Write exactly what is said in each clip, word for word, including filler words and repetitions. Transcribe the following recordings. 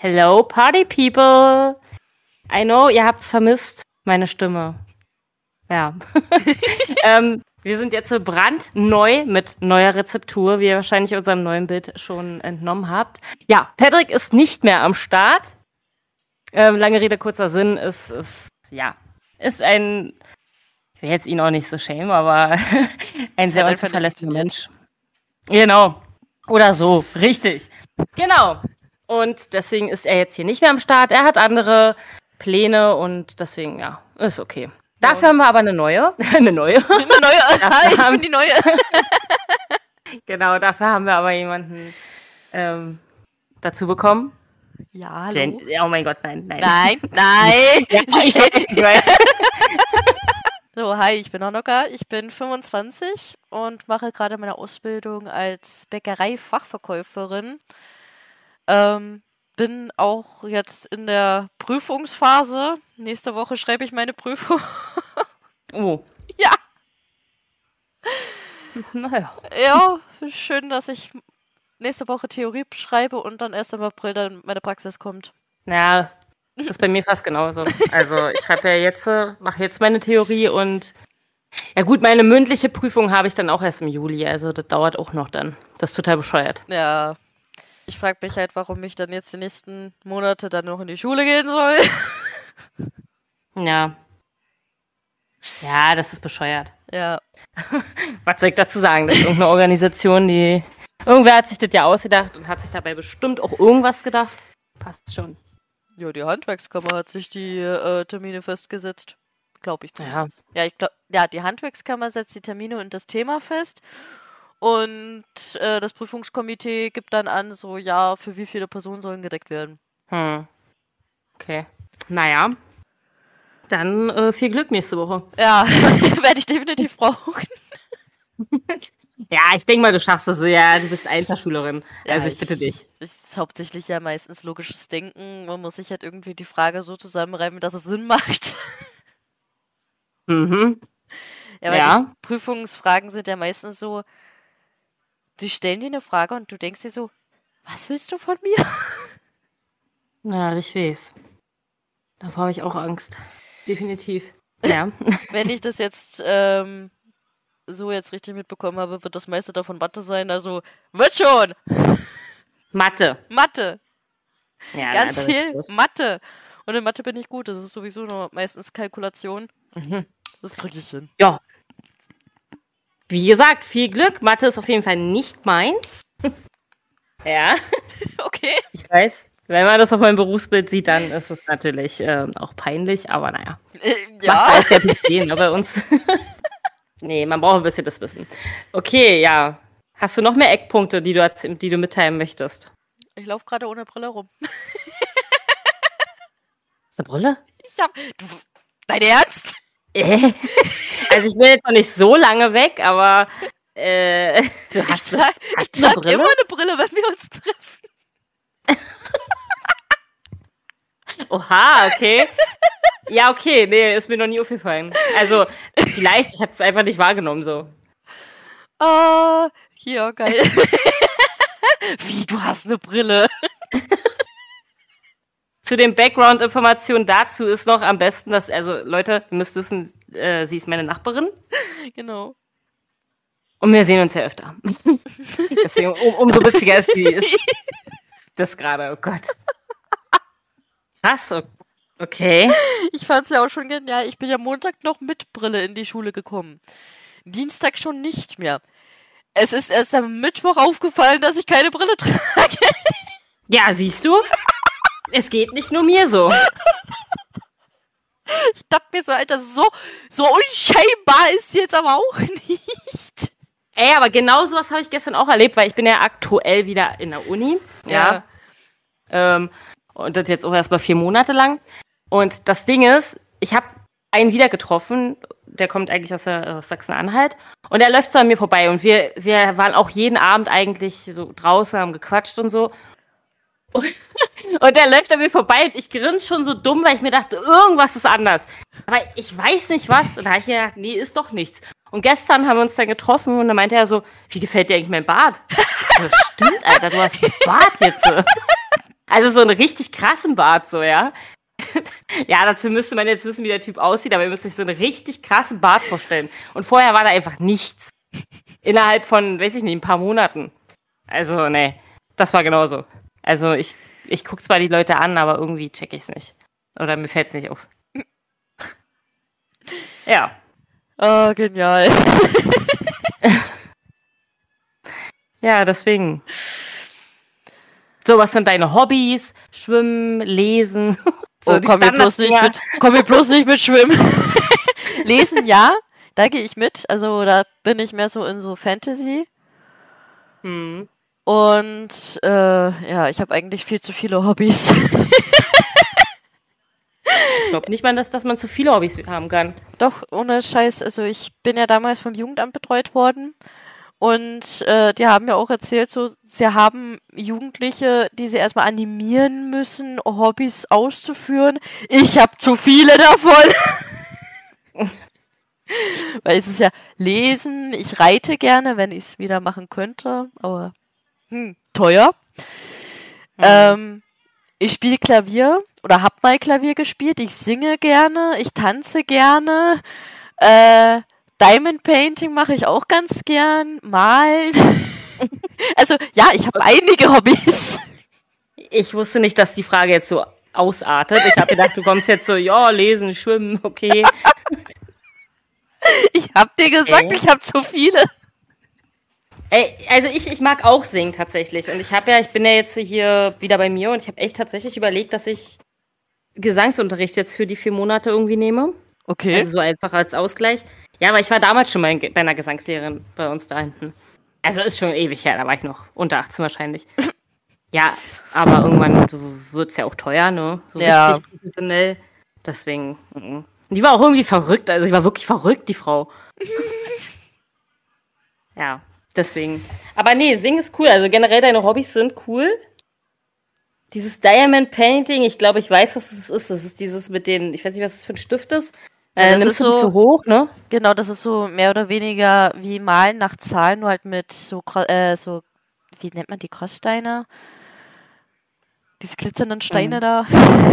Hello, Party People. I know, ihr habt's vermisst, meine Stimme. Ja. ähm, wir sind jetzt brandneu mit neuer Rezeptur, wie ihr wahrscheinlich unserem neuen Bild schon entnommen habt. Ja, Patrick ist nicht mehr am Start. Ähm, lange Rede, kurzer Sinn, ist, ist, ja, ist ein, ich will jetzt ihn auch nicht so schämen, aber ein sehr unzuverlässiger Mensch. Genau. Oder so, richtig. Genau. Und deswegen ist er jetzt hier nicht mehr am Start. Er hat andere Pläne und deswegen, ja, ist okay. Dafür ja. haben wir aber eine neue. eine neue. Eine neue. Hi, ich bin die neue. Genau, dafür haben wir aber jemanden ähm, dazu bekommen. Ja, hallo. Jen- oh mein Gott, nein, nein. Nein, nein. ja, ich weiß, ich weiß. So, hi, ich bin Honoka, ich bin fünfundzwanzig und mache gerade meine Ausbildung als Bäckerei-Fachverkäuferin. Ähm, bin auch jetzt in der Prüfungsphase. Nächste Woche schreibe ich meine Prüfung. Oh. Ja. Naja. Ja, schön, dass ich nächste Woche Theorie schreibe und dann erst im April dann meine Praxis kommt. Ja, das ist bei mir fast genauso. Also ich schreibe ja jetzt, mache jetzt meine Theorie und ja gut, meine mündliche Prüfung habe ich dann auch erst im Juli, also das dauert auch noch dann. Das ist total bescheuert. Ja, ich frage mich halt, warum ich dann jetzt die nächsten Monate dann noch in die Schule gehen soll. Ja. Ja, das ist bescheuert. Ja. Was soll ich dazu sagen? Das ist irgendeine Organisation, die... Irgendwer hat sich das ja ausgedacht und hat sich dabei bestimmt auch irgendwas gedacht. Passt schon. Ja, die Handwerkskammer hat sich die äh, Termine festgesetzt. Glaube ich zumindest. Ja. Ja, ich glaube, ja, die Handwerkskammer setzt die Termine und das Thema fest. Und äh, das Prüfungskomitee gibt dann an, so, ja, für wie viele Personen sollen gedeckt werden. Hm. Okay. Naja. Dann äh, viel Glück nächste Woche. Ja, werde ich definitiv brauchen. Ja, ich denke mal, du schaffst das. Ja, du bist Einzelschülerin. Ja, Also ich bitte dich. Es ist hauptsächlich ja meistens logisches Denken. Man muss sich halt irgendwie die Frage so zusammenreimen, dass es Sinn macht. Mhm. Ja, weil Ja. die Prüfungsfragen sind ja meistens so, die stellen dir eine Frage und du denkst dir so, was willst du von mir? Ja, ich weiß. Davor habe ich auch Angst. Definitiv. Ja. Wenn ich das jetzt ähm, so jetzt richtig mitbekommen habe, wird das meiste davon Mathe sein. Also, wird schon! Mathe. Mathe! Ja, Ganz na, das viel ist Mathe! Und in Mathe bin ich gut. Das ist sowieso nur meistens Kalkulation. Mhm. Das kriege ich hin. Ja. Wie gesagt, viel Glück. Mathe ist auf jeden Fall nicht meins. Ja. Okay. Ich weiß. Wenn man das auf meinem Berufsbild sieht, dann ist es natürlich ähm, auch peinlich, aber naja. Äh, Ja. ja. Macht alles ja nicht sehen, ne, bei uns. Nee, man braucht ein bisschen das Wissen. Okay, ja. Hast du noch mehr Eckpunkte, die du, erz- die du mitteilen möchtest? Ich laufe gerade ohne Brille rum. Ist eine Brille? Ich hab. Du, dein Ernst? Äh. Also ich bin jetzt noch nicht so lange weg, aber äh, du Ich hast, trage hast ich du eine trag Brille? immer eine Brille, wenn wir uns treffen. Oha, okay. Ja, okay, nee, ist mir noch nie aufgefallen. Also, vielleicht, ich habe es einfach nicht wahrgenommen, so. Ah, hier, geil. Wie, du hast eine Brille? Zu den Background-Informationen dazu ist noch am besten, dass, also Leute, ihr müsst wissen, äh, sie ist meine Nachbarin Genau. und wir sehen uns ja öfter. Deswegen, um, umso witziger ist, die, ist das gerade, oh Gott. Krass, okay. Ich fand's ja auch schon genial. Ich bin ja Montag noch mit Brille in die Schule gekommen. Dienstag schon nicht mehr. Es ist erst am Mittwoch aufgefallen, dass ich keine Brille trage. Ja, siehst du? Es geht nicht nur mir so. Ich dachte mir so, Alter, so, so unscheinbar ist sie jetzt aber auch nicht. Ey, aber genau sowas habe ich gestern auch erlebt, weil ich bin ja aktuell wieder in der Uni. Ja. Ja. Ähm, und das jetzt auch erst mal vier Monate lang. Und das Ding ist, ich habe einen wieder getroffen, der kommt eigentlich aus, der, aus Sachsen-Anhalt. Und er läuft so an mir vorbei. Und wir, wir waren auch jeden Abend eigentlich so draußen, haben gequatscht und so. Und, und er läuft an mir vorbei und ich grinse schon so dumm, weil ich mir dachte, irgendwas ist anders. Aber ich weiß nicht was. Und da habe ich mir gedacht, nee, ist doch nichts. Und gestern haben wir uns dann getroffen und dann meinte er so, wie gefällt dir eigentlich mein Bart? So, stimmt, Alter, du hast einen Bart jetzt. Also so einen richtig krassen Bart, so, ja. Ja, dazu müsste man jetzt wissen, wie der Typ aussieht, aber ihr müsst euch so einen richtig krassen Bart vorstellen. Und vorher war da einfach nichts. Innerhalb von, weiß ich nicht, ein paar Monaten. Also, nee, das war genauso. Also, ich, ich gucke zwar die Leute an, aber irgendwie check ich's nicht. Oder mir fällt's nicht auf. Ja. Oh, genial. Ja, deswegen. So, was sind deine Hobbys? Schwimmen, lesen. So, oh, komm mir bloß nicht mit, komm mir bloß nicht mit Schwimmen. Lesen, ja, da gehe ich mit. Also da bin ich mehr so in so Fantasy. Hm. Und äh, ja, ich habe eigentlich viel zu viele Hobbys. Ich glaube nicht mal, dass, dass man zu viele Hobbys haben kann. Doch, ohne Scheiß. Also ich bin ja damals vom Jugendamt betreut worden. Und äh, die haben mir auch erzählt, so, sie haben Jugendliche, die sie erstmal animieren müssen, Hobbys auszuführen. Ich habe zu viele davon. Weil es ist ja Lesen, ich reite gerne, wenn ich es wieder machen könnte, aber hm, teuer. Mhm. Ähm, ich spiele Klavier oder hab mal Klavier gespielt, ich singe gerne, ich tanze gerne, äh, Diamond Painting mache ich auch ganz gern, malen. Also ja, ich habe einige Hobbys. Ich wusste nicht, dass die Frage jetzt so ausartet. Ich habe gedacht, du kommst jetzt so, ja, lesen, schwimmen, okay. Ich hab dir gesagt, okay. Ich habe zu viele. Ey, also ich, ich mag auch singen tatsächlich. Und ich habe ja, ich bin ja jetzt hier wieder bei mir und ich habe echt tatsächlich überlegt, dass ich Gesangsunterricht jetzt für die vier Monate irgendwie nehme. Okay. Also so einfach als Ausgleich. Ja, aber ich war damals schon mal bei einer Gesangslehrerin bei uns da hinten. Also ist schon ewig her, da war ich noch unter achtzehn wahrscheinlich. Ja, aber irgendwann wird es ja auch teuer, ne? So ja. Richtig professionell. Deswegen. M-m. Die war auch irgendwie verrückt, also die war wirklich verrückt, die Frau. Ja, deswegen. Aber nee, singen ist cool. Also generell deine Hobbys sind cool. Dieses Diamond Painting, ich glaube, ich weiß, was es ist. Das ist dieses mit den, ich weiß nicht, was das für ein Stift ist. Äh, das nimmst ist du so so hoch, ne? Genau, das ist so mehr oder weniger wie Malen nach Zahlen, nur halt mit so, äh, so, wie nennt man die, Crosssteine? Diese glitzernden Steine hm. da.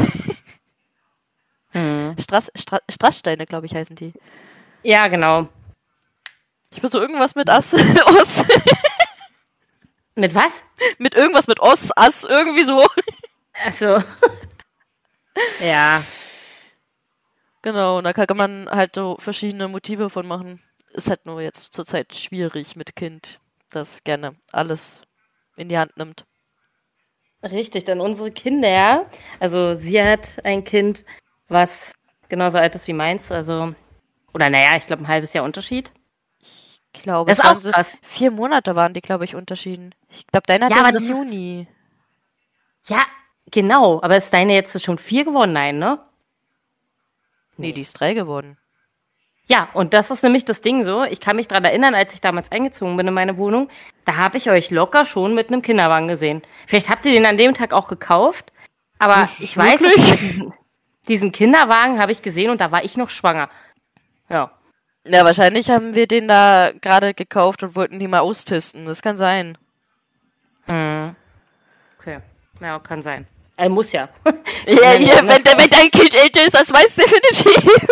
hm. Strass, Stra Strasssteine, glaube ich, heißen die. Ja, genau. Ich bin so irgendwas mit Ass, Oss. Mit was? Mit irgendwas mit Oss, Ass, irgendwie so. Ach so. Ja. Genau, und da kann man halt so verschiedene Motive von machen. Ist halt nur jetzt zurzeit schwierig mit Kind, das gerne alles in die Hand nimmt. Richtig, denn unsere Kinder, also sie hat ein Kind, was genauso alt ist wie meins, also, oder naja, ich glaube ein halbes Jahr Unterschied. Ich glaube, das ist auch krass. Vier Monate waren die, glaube ich, Unterschieden. Ich glaube, deiner ja, hat im Juni. Ist, ja, genau, aber ist deine jetzt schon vier geworden? Nein, ne? Nee, die ist drei geworden. Ja, und das ist nämlich das Ding so. Ich kann mich daran erinnern, als ich damals eingezogen bin in meine Wohnung, da habe ich euch locker schon mit einem Kinderwagen gesehen. Vielleicht habt ihr den an dem Tag auch gekauft, aber ich weiß, dass mit diesen, diesen Kinderwagen habe ich gesehen und da war ich noch schwanger. Ja. Ja, wahrscheinlich haben wir den da gerade gekauft und wollten die mal austesten. Das kann sein. Mhm. Okay, ja, kann sein. Er muss ja. Ja, ja wenn, wenn dein Kind älter ist, das weißt du definitiv.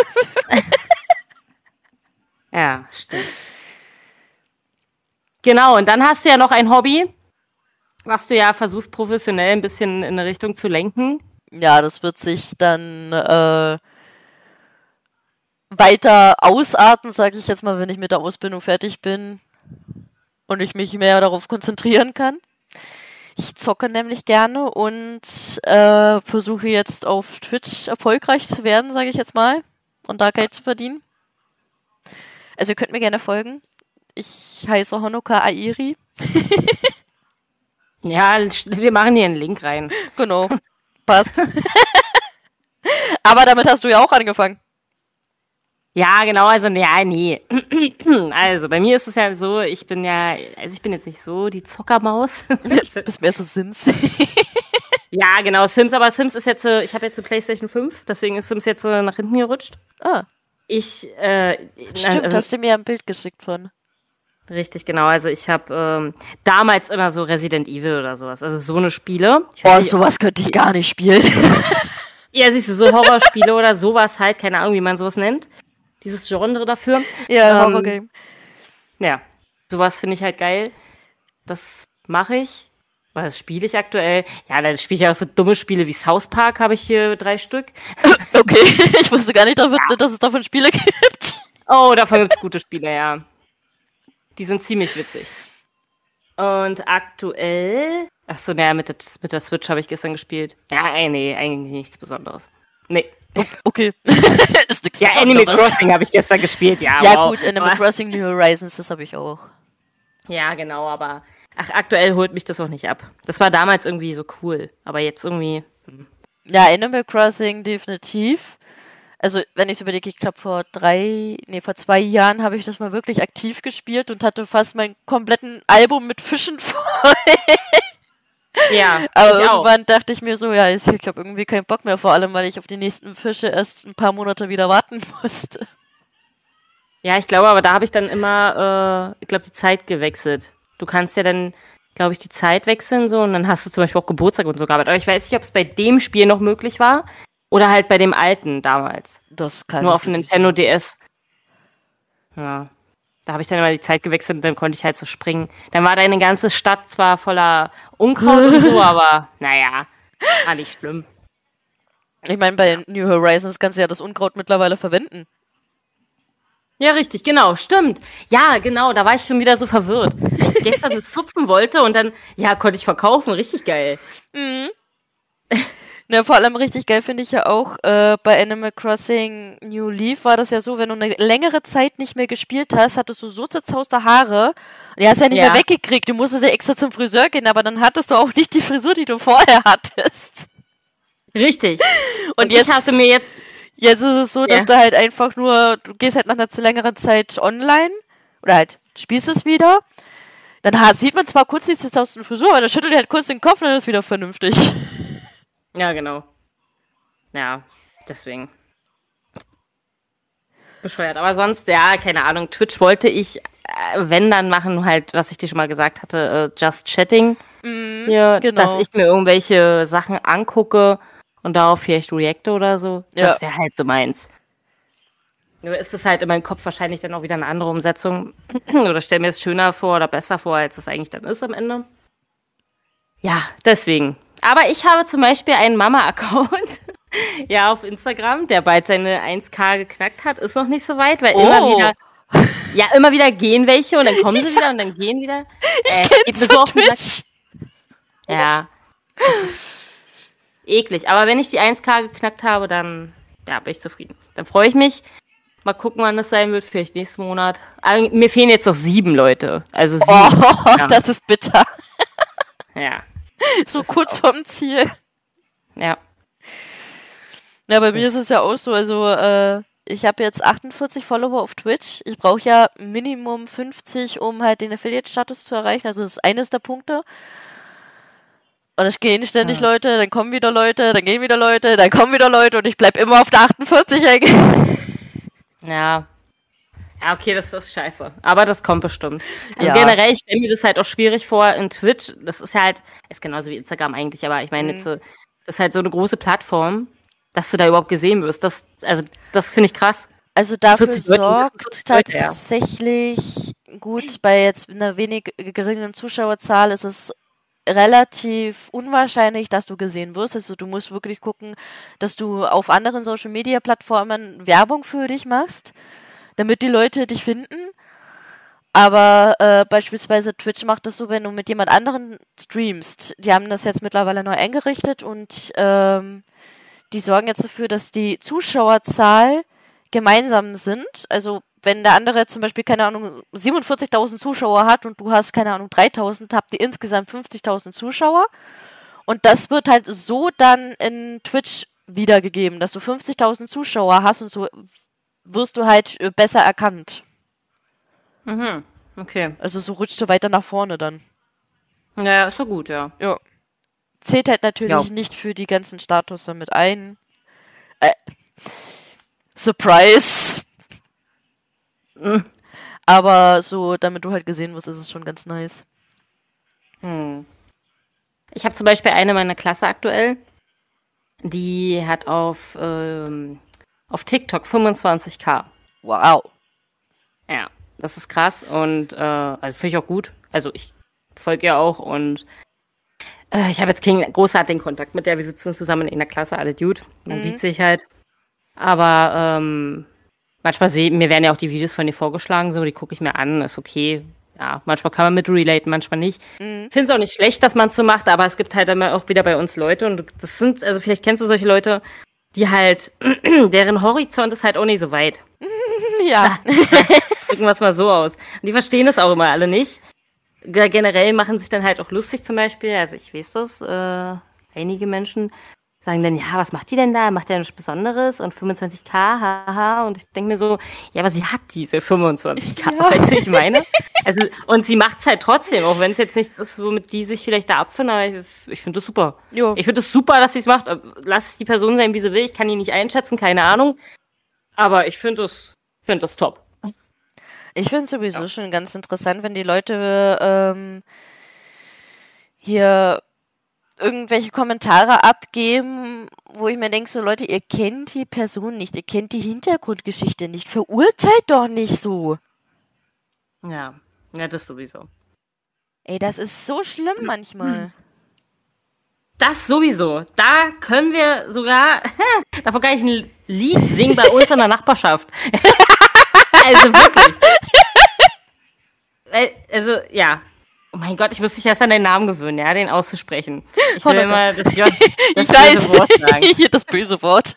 Ja, stimmt. Genau, und dann hast du ja noch ein Hobby, was du ja versuchst, professionell ein bisschen in eine Richtung zu lenken. Ja, das wird sich dann äh, weiter ausarten, sage ich jetzt mal, wenn ich mit der Ausbildung fertig bin und ich mich mehr darauf konzentrieren kann. Ich zocke nämlich gerne und äh, versuche jetzt auf Twitch erfolgreich zu werden, sage ich jetzt mal, und da Geld zu verdienen. Also ihr könnt mir gerne folgen. Ich heiße Honoka Airi. Ja, wir machen hier einen Link rein. Genau, passt. Aber damit hast du ja auch angefangen. Ja, genau, also ja, nee. Also bei mir ist es ja so, ich bin ja, also ich bin jetzt nicht so die Zockermaus. Du bist mehr so Sims. Ja, genau, Sims, aber Sims ist jetzt, ich habe jetzt eine PlayStation fünf, deswegen ist Sims jetzt nach hinten gerutscht. Ah. Ich, äh... Stimmt, also, hast du mir ein Bild geschickt von. Richtig, genau. Also ich habe ähm, damals immer so Resident Evil oder sowas. Also so eine Spiele. Ich Oh, weiß nicht, sowas könnte ich gar nicht spielen. ja, siehst du, so Horrorspiele oder sowas halt, keine Ahnung, wie man sowas nennt. Dieses Genre dafür. Ja, Ähm, Horrorgame. ja, sowas finde ich halt geil. Das mache ich. Weil das spiele ich aktuell. Ja, dann spiele ich auch so dumme Spiele wie South Park, habe ich hier drei Stück. Okay, ich wusste gar nicht, dass es davon Spiele gibt. Oh, davon gibt es gute Spiele, ja. Die sind ziemlich witzig. Und aktuell. Achso, naja, mit der, mit der Switch habe ich gestern gespielt. Ja, nee, eigentlich nichts Besonderes. Nee. Okay. Ist nichts Ja, Besonderes. Animal Crossing habe ich gestern gespielt, ja. Ja, wow. gut, Animal Crossing New Horizons, das habe ich auch. Ja, genau, aber. Ach, aktuell holt mich das auch nicht ab. Das war damals irgendwie so cool. Aber jetzt irgendwie. Hm. Ja, Animal Crossing definitiv. Also, wenn ich es überlege, ich glaube vor drei, nee, vor zwei Jahren habe ich das mal wirklich aktiv gespielt und hatte fast meinen kompletten Album mit Fischen voll. Ja, aber ich auch. irgendwann dachte ich mir so, ja, ich, ich habe irgendwie keinen Bock mehr, vor allem, weil ich auf die nächsten Fische erst ein paar Monate wieder warten musste. Ja, ich glaube, aber da habe ich dann immer, äh, ich glaube, die Zeit gewechselt. Du kannst ja dann, glaube ich, die Zeit wechseln so und dann hast du zum Beispiel auch Geburtstag und so gearbeitet. Aber ich weiß nicht, ob es bei dem Spiel noch möglich war oder halt bei dem alten damals. Das kann Nur auf ich dem nicht Nintendo D S. Ja. Da habe ich dann immer die Zeit gewechselt und dann konnte ich halt so springen. Dann war deine ganze Stadt zwar voller Unkraut und so, aber naja, war nicht schlimm. Ich meine, bei New Horizons kannst du ja das Unkraut mittlerweile verwenden. Ja, richtig, genau, stimmt. Ja, genau, da war ich schon wieder so verwirrt. Weil ich gestern so zupfen wollte und dann, ja, konnte ich verkaufen, richtig geil. Mhm. Ja, vor allem richtig geil finde ich ja auch, äh, bei Animal Crossing New Leaf war das ja so, wenn du eine längere Zeit nicht mehr gespielt hast, hattest du so zerzauste Haare und die hast du ja nicht Ja. mehr weggekriegt. Du musstest ja extra zum Friseur gehen, aber dann hattest du auch nicht die Frisur, die du vorher hattest. Richtig. Und, Und jetzt, ich hatte mir jetzt, jetzt ist es so, dass Ja. du halt einfach nur, du gehst halt nach einer längeren Zeit online oder halt spielst es wieder. Dann ha- sieht man zwar kurz die zerzausten Frisur, aber dann schüttelt er halt kurz den Kopf und dann ist es wieder vernünftig. ja, genau. Ja, deswegen. Bescheuert. Aber sonst, ja, keine Ahnung, Twitch wollte ich, äh, wenn dann machen, halt, was ich dir schon mal gesagt hatte, äh, Just Chatting. Hier, genau. dass ich mir irgendwelche Sachen angucke und darauf vielleicht reacte oder so. Ja. Das wäre halt so meins. Nur ist es halt in meinem Kopf wahrscheinlich dann auch wieder eine andere Umsetzung. Oder stell mir es schöner vor oder besser vor, als es eigentlich dann ist am Ende. Ja, deswegen. Aber ich habe zum Beispiel einen Mama-Account. Ja, auf Instagram, der bald seine eins K geknackt hat. Ist noch nicht so weit, weil Oh. immer wieder. Ja, immer wieder gehen welche und dann kommen sie wieder und dann gehen wieder. Äh, geht mir Kennst so du auf den Sack. Twitch? Ja. Das ist eklig. Aber wenn ich die eins K geknackt habe, dann ja, bin ich zufrieden. Dann freue ich mich. Mal gucken, wann das sein wird. Vielleicht nächsten Monat. Aber mir fehlen jetzt noch sieben Leute. Also sieben. Oh, Ja. das ist bitter. Ja. So Das ist kurz auch- vorm Ziel. Ja. Ja, bei mir ist es ja auch so, also äh, ich habe jetzt achtundvierzig Follower auf Twitch. Ich brauche ja Minimum fünfzig, um halt den Affiliate-Status zu erreichen. Also das ist eines der Punkte. Und es gehen ständig Ja. Leute, dann kommen wieder Leute, dann gehen wieder Leute, dann kommen wieder Leute und ich bleib immer auf der achtundvierzig hängen. Ja. Ja, okay, das ist scheiße. Aber das kommt bestimmt. Also Ja. generell, ich stelle mir das halt auch schwierig vor in Twitch. Das ist ja halt, ist genauso wie Instagram eigentlich, aber ich meine, Mhm. jetzt, äh, das ist halt so eine große Plattform, dass du da überhaupt gesehen wirst. Das, also, das finde ich krass. Also dafür vierzig Leute, sorgt vierzig Leute, ja. tatsächlich, gut, bei jetzt einer wenig geringen Zuschauerzahl ist es relativ unwahrscheinlich, dass du gesehen wirst. Also du musst wirklich gucken, dass du auf anderen Social-Media-Plattformen Werbung für dich machst, damit die Leute dich finden. Aber äh, beispielsweise Twitch macht das so, wenn du mit jemand anderen streamst. Die haben das jetzt mittlerweile neu eingerichtet und ähm, die sorgen jetzt dafür, dass die Zuschauerzahl gemeinsam sind. Also wenn der andere zum Beispiel, keine Ahnung, siebenundvierzigtausend Zuschauer hat und du hast, keine Ahnung, dreitausend, habt ihr insgesamt fünfzigtausend Zuschauer. Und das wird halt so dann in Twitch wiedergegeben, dass du fünfzigtausend Zuschauer hast und so wirst du halt äh, besser erkannt. Mhm. Okay. Also so rutscht du weiter nach vorne dann. Ja, ist so gut, ja. Ja. Zählt halt natürlich Ja. nicht für die ganzen Status mit ein. Äh, Surprise! Mhm. Aber so, damit du halt gesehen wirst, ist es schon ganz nice. Hm. Ich habe zum Beispiel eine meiner Klasse aktuell, die hat auf, ähm, auf TikTok fünfundzwanzig K. Wow. Ja, das ist krass und äh, also finde ich auch gut. Also ich folge ihr auch und äh, ich habe jetzt keinen großartigen Kontakt mit der. Wir sitzen zusammen in der Klasse, alle Dude. Man Mhm. sieht sich halt. Aber ähm, manchmal seh, mir werden ja auch die Videos von ihr vorgeschlagen, so die gucke ich mir an, ist okay. Ja, manchmal kann man mit relaten, manchmal nicht. Mhm. Ich finde es auch nicht schlecht, dass man es so macht, aber es gibt halt immer auch wieder bei uns Leute und das sind, also vielleicht kennst du solche Leute, die halt, deren Horizont ist halt auch nicht so weit. Ja. Drücken wir es mal so aus. Und die verstehen das auch immer alle nicht. Ge- Generell machen sich dann halt auch lustig zum Beispiel, also ich weiß das, äh, einige Menschen sagen dann, ja, was macht die denn da? Macht die ja nichts Besonderes? Und fünfundzwanzig K, haha. Und ich denke mir so, ja, aber sie hat diese fünfundzwanzig K, Ja. weißt du, ich meine? Also, und sie macht es halt trotzdem, auch wenn es jetzt nichts ist, womit die sich vielleicht da abfinden, aber ich, ich finde das super. Jo. Ich finde das super, dass sie es macht. Lass die Person sein, wie sie will. Ich kann die nicht einschätzen, keine Ahnung. Aber ich finde das, find das top. Ich finde es sowieso schon ganz interessant, wenn die Leute ähm, hier irgendwelche Kommentare abgeben, wo ich mir denke, so Leute, ihr kennt die Person nicht, ihr kennt die Hintergrundgeschichte nicht, verurteilt doch nicht so. Ja, ja, das sowieso. Ey, das ist so schlimm manchmal. Das sowieso. Da können wir sogar, davon kann ich ein Lied singen bei uns in der Nachbarschaft. Also wirklich. Äh, Also, ja. Oh mein Gott, ich muss mich erst an deinen Namen gewöhnen, ja, den auszusprechen. Ich will Oh, immer das, J das Ich weiß. böse Wort sagen. Hier das böse Wort.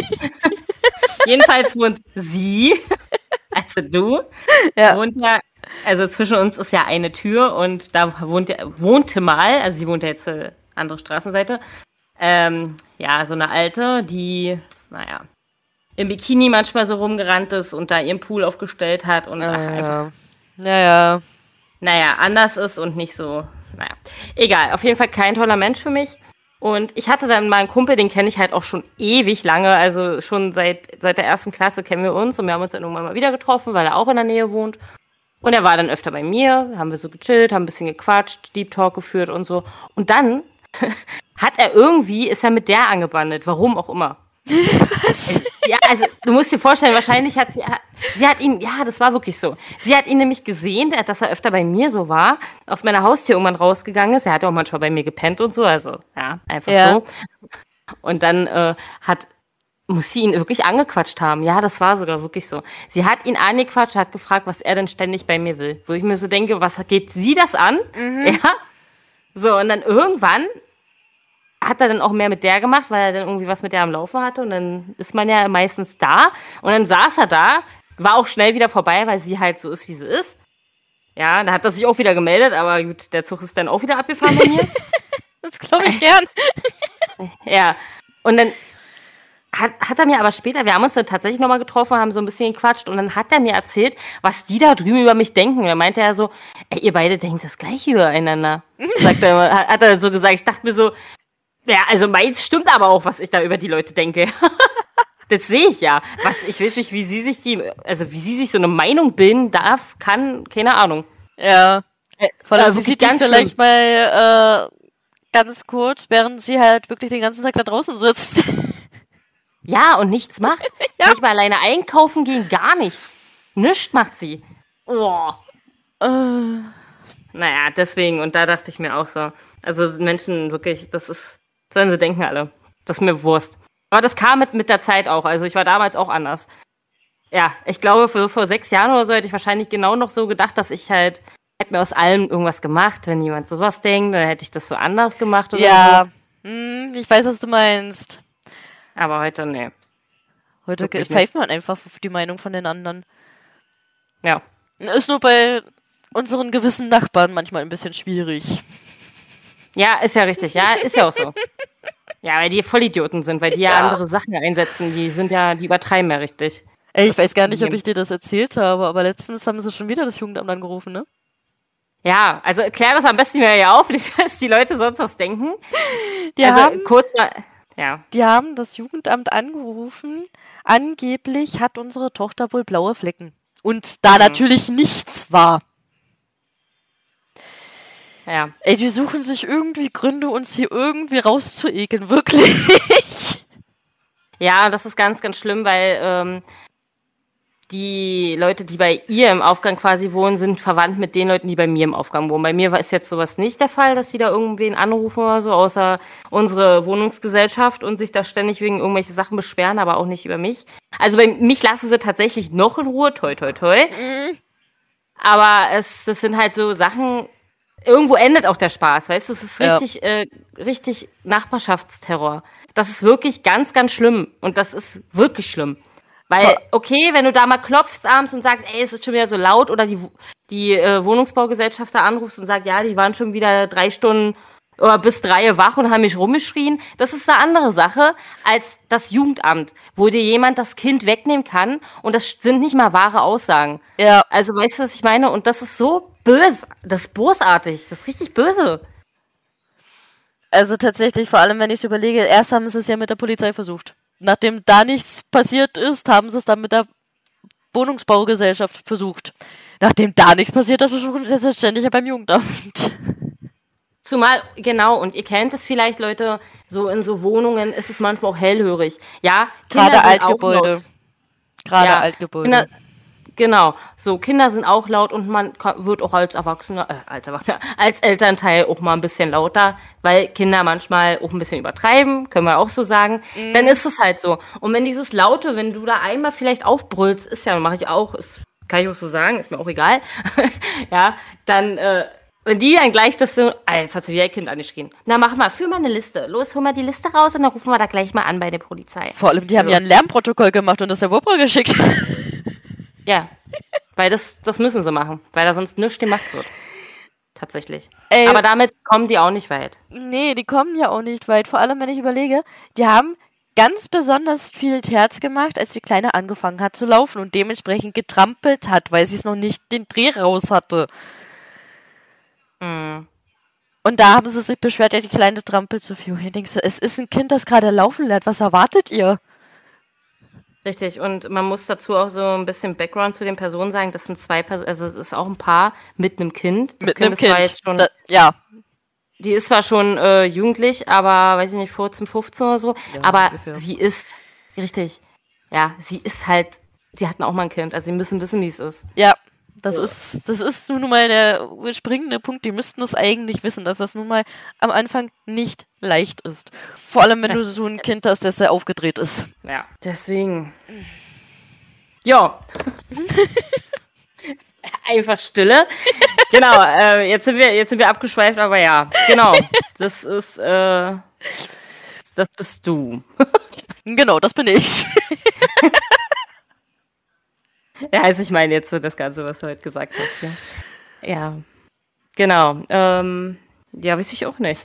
Jedenfalls wohnt sie, also du, Ja. wohnt ja, also zwischen uns ist ja eine Tür und da wohnt, wohnte mal, also sie wohnt ja jetzt äh, andere Straßenseite, ähm, ja, so eine Alte, die, naja, im Bikini manchmal so rumgerannt ist und da ihren Pool aufgestellt hat und ach, einfach, Ja. Naja. naja, anders ist und nicht so, naja, egal, auf jeden Fall kein toller Mensch für mich. Und ich hatte dann mal einen Kumpel, den kenne ich halt auch schon ewig lange, also schon seit, seit der ersten Klasse kennen wir uns und wir haben uns dann irgendwann mal wieder getroffen, weil er auch in der Nähe wohnt. Und er war dann öfter bei mir, haben wir so gechillt, haben ein bisschen gequatscht, Deep Talk geführt und so. Und dann hat er irgendwie, ist er mit der angebandelt, warum auch immer. Was? Ja, also du musst dir vorstellen, wahrscheinlich hat sie, sie hat ihn, ja, das war wirklich so. Sie hat ihn nämlich gesehen, dass er öfter bei mir so war, aus meiner Haustür irgendwann rausgegangen ist. Er hat auch manchmal bei mir gepennt und so, also ja, einfach Ja. so. Und dann äh, hat, muss sie ihn wirklich angequatscht haben. Ja, das war sogar wirklich so. Sie hat ihn angequatscht, hat gefragt, was er denn ständig bei mir will. Wo ich mir so denke, was geht sie das an? Ja. So, und dann irgendwann hat er dann auch mehr mit der gemacht, weil er dann irgendwie was mit der am Laufen hatte und dann ist man ja meistens da und dann saß er da, war auch schnell wieder vorbei, weil sie halt so ist, wie sie ist. Ja, da hat er sich auch wieder gemeldet, aber gut, der Zug ist dann auch wieder abgefahren bei mir. Das glaube ich gern. Ja, und dann hat, hat er mir aber später, wir haben uns dann tatsächlich nochmal getroffen, haben so ein bisschen gequatscht und dann hat er mir erzählt, was die da drüben über mich denken. Und dann meinte er so, ey, ihr beide denkt das Gleiche übereinander. Sagt er, hat hat er so gesagt, ich dachte mir so, ja, also meins stimmt aber auch, was ich da über die Leute denke. Das sehe ich ja. Was, ich weiß nicht, wie sie sich die, also wie sie sich so eine Meinung bilden darf, kann, keine Ahnung. Ja. Äh, Vor allem, äh, sie wirklich sieht dich ganz vielleicht schlimm. mal äh, ganz kurz, während sie halt wirklich den ganzen Tag da draußen sitzt. Ja, und nichts macht. Nicht mal alleine einkaufen gehen, gar nichts. Nichts macht sie. Oh. Äh, Naja, deswegen, und da dachte ich mir auch so, also Menschen wirklich, das ist, sollen sie denken alle. Das ist mir Wurst. Aber das kam mit, mit der Zeit auch, also ich war damals auch anders. Ja, ich glaube, für, vor sechs Jahren oder so hätte ich wahrscheinlich genau noch so gedacht, dass ich halt, hätte mir aus allem irgendwas gemacht, wenn jemand sowas denkt, dann hätte ich das so anders gemacht oder ja. Hm, ich weiß, was du meinst. so. Aber heute, nee. Heute Wirklich pfeift man einfach auf die Meinung von den anderen. Ja. Ist nur bei unseren gewissen Nachbarn manchmal ein bisschen schwierig. Ja, ist ja richtig, ja, ist ja auch so. Ja, weil die Vollidioten sind, weil die ja, Ja. andere Sachen einsetzen, die sind ja, die übertreiben ja richtig. Ey, ich Das weiß gar nicht, ob Problem. ich dir das erzählt habe, aber letztens haben sie schon wieder das Jugendamt angerufen, ne? Ja, also erklär das am besten mir ja auf, nicht, dass die Leute sonst was denken. Die, also haben, kurz mal, ja. die haben das Jugendamt angerufen. Angeblich hat unsere Tochter wohl blaue Flecken. Und da mhm. natürlich nichts war. Ja. Ey, die suchen sich irgendwie Gründe, uns hier irgendwie rauszuekeln, wirklich. Ja, das ist ganz, ganz schlimm, weil ähm, die Leute, die bei ihr im Aufgang quasi wohnen, sind verwandt mit den Leuten, die bei mir im Aufgang wohnen. Bei mir ist jetzt sowas nicht der Fall, dass die da irgendwen anrufen oder so, außer unsere Wohnungsgesellschaft und sich da ständig wegen irgendwelche Sachen beschweren, aber auch nicht über mich. Also bei mich lassen sie tatsächlich noch in Ruhe, toi, toi, toi. Mhm. Aber es, das sind halt so Sachen, irgendwo endet auch der Spaß, weißt du? Es ist richtig, ja. äh, richtig Nachbarschaftsterror. Das ist wirklich ganz, ganz schlimm. Und das ist wirklich schlimm. Weil, okay, wenn du da mal klopfst abends und sagst, ey, es ist schon wieder so laut, oder die, die äh, Wohnungsbaugesellschaft da anrufst und sagt, ja, die waren schon wieder drei Stunden oder bis drei wach und haben mich rumgeschrien, das ist eine andere Sache als das Jugendamt, wo dir jemand das Kind wegnehmen kann und das sind nicht mal wahre Aussagen. Ja. Also, weißt du, was ich meine? Und das ist so böse, das ist bosartig, das ist richtig böse. Also tatsächlich, vor allem wenn ich es überlege, erst haben sie es ja mit der Polizei versucht. Nachdem da nichts passiert ist, haben sie es dann mit der Wohnungsbaugesellschaft versucht. Nachdem da nichts passiert ist, versuchen sie es jetzt ständig ja beim Jugendamt. Zumal, genau, und ihr kennt es vielleicht, Leute, so in so Wohnungen ist es manchmal auch hellhörig. Ja, Kinder Gerade Altgebäude. Gerade ja, Altgebäude. Kinder, genau, so Kinder sind auch laut und man wird auch als Erwachsener, äh, als Erwachsener, als Elternteil auch mal ein bisschen lauter, weil Kinder manchmal auch ein bisschen übertreiben, können wir auch so sagen. Mm. Dann ist es halt so. Und wenn dieses Laute, wenn du da einmal vielleicht aufbrüllst, ist ja, mache ich auch, ist, kann ich auch so sagen, ist mir auch egal, ja, dann, äh, wenn die dann gleich das so, ah, jetzt hat sie wieder ein Kind angeschrien. Na, mach mal, führ mal eine Liste. Los, hol mal die Liste raus und dann rufen wir da gleich mal an bei der Polizei. Vor allem, die haben also. ja ein Lärmprotokoll gemacht und das der Wupper geschickt. Ja, weil das, das müssen sie machen, weil da sonst nichts gemacht wird. Tatsächlich. Ey, aber damit kommen die auch nicht weit. Nee, die kommen ja auch nicht weit. Vor allem, wenn ich überlege, die haben ganz besonders viel Terz gemacht, als die Kleine angefangen hat zu laufen und dementsprechend getrampelt hat, weil sie es noch nicht den Dreh raus hatte. Mhm. Und da haben sie sich beschwert, ja, die Kleine trampelt so viel. Hier denkst du, es ist ein Kind, das gerade laufen lernt. Was erwartet ihr? Richtig, und man muss dazu auch so ein bisschen Background zu den Personen sagen. Das sind zwei Personen, also es ist auch ein Paar mit einem Kind. Das mit kind einem Kind, war jetzt schon, da, ja. Die ist zwar schon äh, jugendlich, aber, weiß ich nicht, vierzehn, fünfzehn oder so, ja, aber ungefähr. Sie ist, richtig, ja, sie ist halt, die hatten auch mal ein Kind, also sie müssen wissen, wie es ist. Ja. Das ja. ist, das ist nun mal der springende Punkt. Die müssten es eigentlich wissen, dass das nun mal am Anfang nicht leicht ist. Vor allem, wenn das du so ein Kind hast, das sehr aufgedreht ist. Ja, deswegen. Ja. Einfach Stille. Genau, äh, jetzt sind wir, jetzt sind wir abgeschweift, aber ja, genau. Das ist, äh, das bist du. Genau, das bin ich. Ja, also ich meine jetzt so das Ganze, was du heute gesagt hast. Ja, ja. Genau. Ähm, ja, weiß ich auch nicht.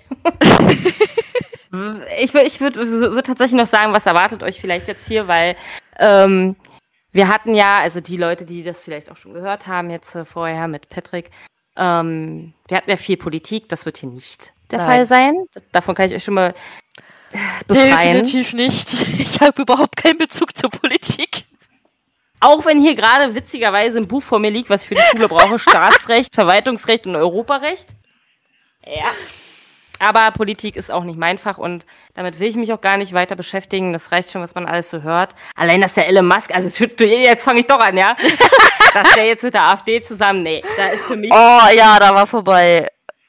ich ich würde würd tatsächlich noch sagen, was erwartet euch vielleicht jetzt hier, weil ähm, wir hatten ja, also die Leute, die das vielleicht auch schon gehört haben, jetzt äh, vorher mit Patrick, ähm, wir hatten ja viel Politik, das wird hier nicht der Nein. Fall sein. Davon kann ich euch schon mal befreien. Definitiv nicht. Ich habe überhaupt keinen Bezug zur Politik. Auch wenn hier gerade witzigerweise ein Buch vor mir liegt, was ich für die Schule brauche, Staatsrecht, Verwaltungsrecht und Europarecht. Ja. Aber Politik ist auch nicht mein Fach und damit will ich mich auch gar nicht weiter beschäftigen. Das reicht schon, was man alles so hört. Allein, dass der Elon Musk, also jetzt fange ich doch an, ja? Dass der jetzt mit der AfD zusammen, nee, da ist für mich... Oh ja, da war vorbei.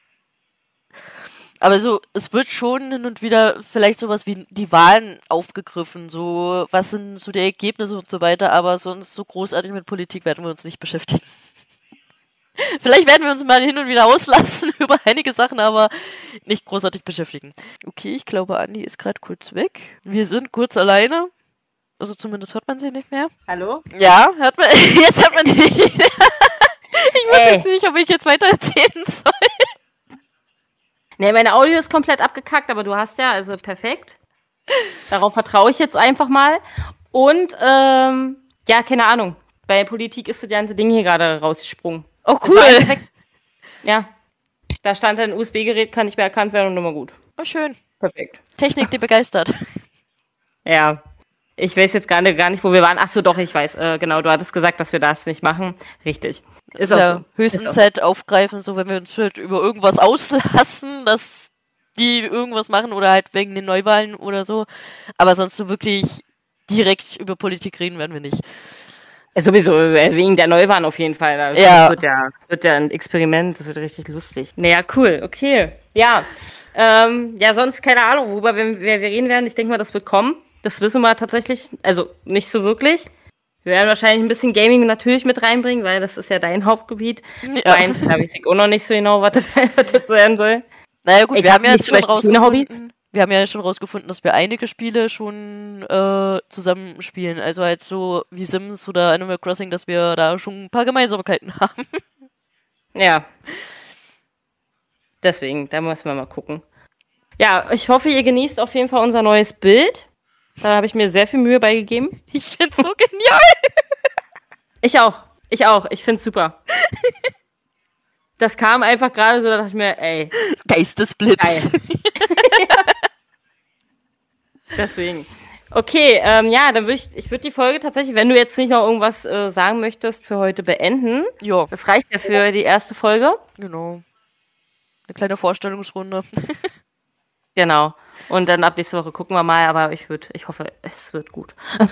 Aber so, es wird schon hin und wieder vielleicht sowas wie die Wahlen aufgegriffen, so, was sind so die Ergebnisse und so weiter, aber sonst so großartig mit Politik werden wir uns nicht beschäftigen. Vielleicht werden wir uns mal hin und wieder auslassen über einige Sachen, aber nicht großartig beschäftigen. Okay, ich glaube, Andi ist gerade kurz weg. Wir sind kurz alleine. Also zumindest hört man sie nicht mehr. Hallo? Ja, hört man, jetzt hört man die. Ich weiß jetzt nicht, ob ich jetzt weiter erzählen soll. Nee, meine Audio ist komplett abgekackt, aber du hast ja, also perfekt. Darauf vertraue ich jetzt einfach mal. Und, ähm, ja, keine Ahnung. Bei Politik ist das ganze Ding hier gerade rausgesprungen. Oh, cool. Ja. Da stand ein U S B-Gerät, kann nicht mehr erkannt werden und immer gut. Oh, schön. Perfekt. Technik, die begeistert. Ja. Ich weiß jetzt gar nicht, gar nicht, wo wir waren. Ach so, doch, ich weiß. Äh, genau, du hattest gesagt, dass wir das nicht machen. Richtig. Ist auch ja, so. Höchstens Ist auch halt aufgreifen, so wenn wir uns halt über irgendwas auslassen, dass die irgendwas machen oder halt wegen den Neuwahlen oder so. Aber sonst so wirklich direkt über Politik reden werden wir nicht. Ja, sowieso, wegen der Neuwahlen auf jeden Fall. Das Ja. wird ja, wird ja ein Experiment, das wird richtig lustig. Naja, cool, okay. Ja, ähm, ja, sonst keine Ahnung, worüber wir, wir reden werden. Ich denke mal, das wird kommen. Das wissen wir tatsächlich, also nicht so wirklich. Wir werden wahrscheinlich ein bisschen Gaming natürlich mit reinbringen, weil das ist ja dein Hauptgebiet. Ja. Meins, da weiß ich auch noch nicht so genau, was das, was das sein soll. Naja gut, Ich wir hab haben ja nicht jetzt schon so verschiedene rausgefunden, wir haben ja schon rausgefunden, dass wir einige Spiele schon äh, zusammen spielen. Also halt so wie Sims oder Animal Crossing, dass wir da schon ein paar Gemeinsamkeiten haben. Ja. Deswegen, da müssen wir mal gucken. Ja, ich hoffe, ihr genießt auf jeden Fall unser neues Bild. Da habe ich mir sehr viel Mühe beigegeben. Ich find's so genial. Ich auch. Ich auch. Ich find's super. Das kam einfach gerade so, da dachte ich mir, ey. Geistesblitz. Geil. Ja. Deswegen. Okay, ähm, ja, dann würde ich, ich würde die Folge tatsächlich, wenn du jetzt nicht noch irgendwas äh, sagen möchtest, für heute beenden. Ja. Das reicht ja für die erste Folge. Genau. Eine kleine Vorstellungsrunde. Genau. Und dann ab nächste Woche gucken wir mal, aber ich würde, ich hoffe, es wird gut.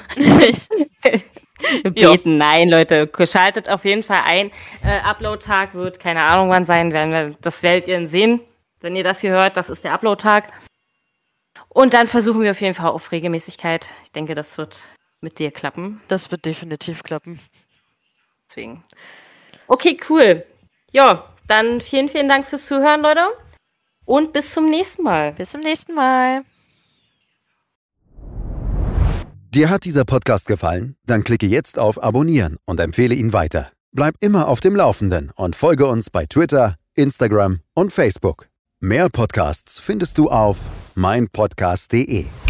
Wir beten, nein, Leute, schaltet auf jeden Fall ein. Äh, Upload-Tag wird, keine Ahnung wann sein, werden wir, das werdet ihr sehen, wenn ihr das hier hört, das ist der Upload-Tag. Und dann versuchen wir auf jeden Fall auf Regelmäßigkeit. Ich denke, das wird mit dir klappen. Das wird definitiv klappen. Deswegen. Okay, cool. Ja, dann vielen, vielen Dank fürs Zuhören, Leute. Und bis zum nächsten Mal. Bis zum nächsten Mal. Dir hat dieser Podcast gefallen? Dann klicke jetzt auf Abonnieren und empfehle ihn weiter. Bleib immer auf dem Laufenden und folge uns bei Twitter, Instagram und Facebook. Mehr Podcasts findest du auf meinpodcast punkt de.